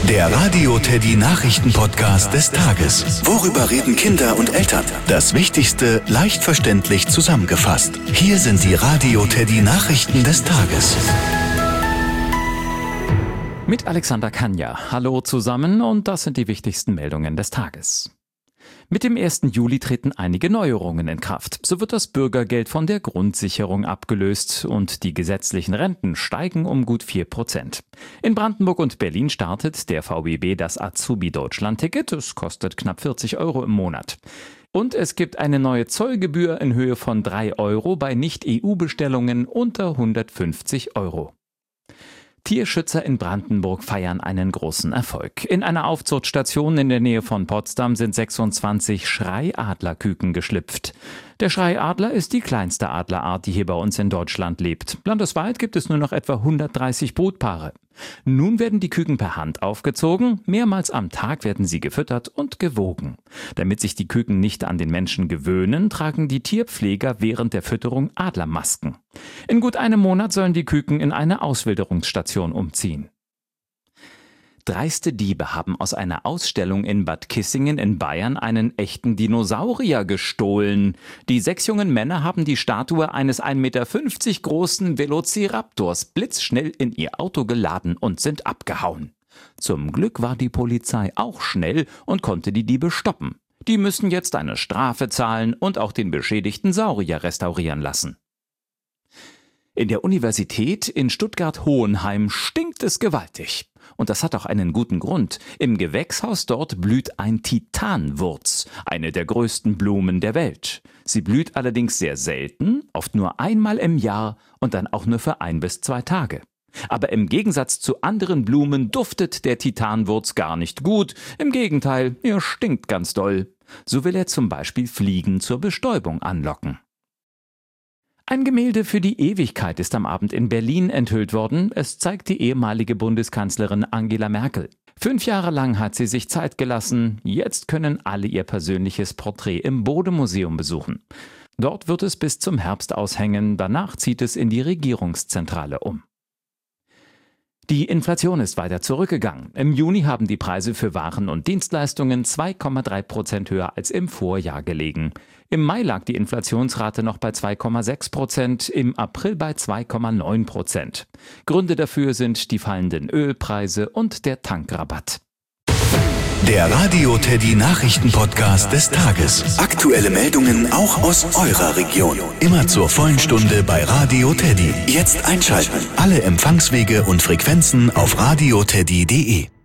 Der Radio Teddy Nachrichten-Podcast des Tages. Worüber reden Kinder und Eltern? Das Wichtigste leicht verständlich zusammengefasst. Hier sind die Radio Teddy Nachrichten des Tages. Mit Alexander Kanja. Hallo zusammen und das sind die wichtigsten Meldungen des Tages. Mit dem 1. Juli treten einige Neuerungen in Kraft. So wird das Bürgergeld von der Grundsicherung abgelöst und die gesetzlichen Renten steigen um gut 4%. In Brandenburg und Berlin startet der VBB das Azubi-Deutschland-Ticket. Es kostet knapp 40 € im Monat. Und es gibt eine neue Zollgebühr in Höhe von 3 € bei Nicht-EU-Bestellungen unter 150 €. Tierschützer in Brandenburg feiern einen großen Erfolg. In einer Aufzuchtstation in der Nähe von Potsdam sind 26 Schreiadlerküken geschlüpft. Der Schreiadler ist die kleinste Adlerart, die hier bei uns in Deutschland lebt. Landesweit gibt es nur noch etwa 130 Brutpaare. Nun werden die Küken per Hand aufgezogen, mehrmals am Tag werden sie gefüttert und gewogen. Damit sich die Küken nicht an den Menschen gewöhnen, tragen die Tierpfleger während der Fütterung Adlermasken. In gut einem Monat sollen die Küken in eine Auswilderungsstation umziehen. Dreiste Diebe haben aus einer Ausstellung in Bad Kissingen in Bayern einen echten Dinosaurier gestohlen. Die 6 jungen Männer haben die Statue eines 1,50 Meter großen Velociraptors blitzschnell in ihr Auto geladen und sind abgehauen. Zum Glück war die Polizei auch schnell und konnte die Diebe stoppen. Die müssen jetzt eine Strafe zahlen und auch den beschädigten Saurier restaurieren lassen. In der Universität in Stuttgart-Hohenheim stinkt es gewaltig. Und das hat auch einen guten Grund. Im Gewächshaus dort blüht ein Titanwurz, eine der größten Blumen der Welt. Sie blüht allerdings sehr selten, oft nur einmal im Jahr und dann auch nur für 1 bis 2 Tage. Aber im Gegensatz zu anderen Blumen duftet der Titanwurz gar nicht gut. Im Gegenteil, er stinkt ganz doll. So will er zum Beispiel Fliegen zur Bestäubung anlocken. Ein Gemälde für die Ewigkeit ist am Abend in Berlin enthüllt worden. Es zeigt die ehemalige Bundeskanzlerin Angela Merkel. 5 Jahre lang hat sie sich Zeit gelassen. Jetzt können alle ihr persönliches Porträt im Bode-Museum besuchen. Dort wird es bis zum Herbst aushängen. Danach zieht es in die Regierungszentrale um. Die Inflation ist weiter zurückgegangen. Im Juni haben die Preise für Waren und Dienstleistungen 2,3% höher als im Vorjahr gelegen. Im Mai lag die Inflationsrate noch bei 2,6%, im April bei 2,9%. Gründe dafür sind die fallenden Ölpreise und der Tankrabatt. Der Radio Teddy Nachrichten-Podcast des Tages. Aktuelle Meldungen auch aus eurer Region. Immer zur vollen Stunde bei Radio Teddy. Jetzt einschalten. Alle Empfangswege und Frequenzen auf radioteddy.de.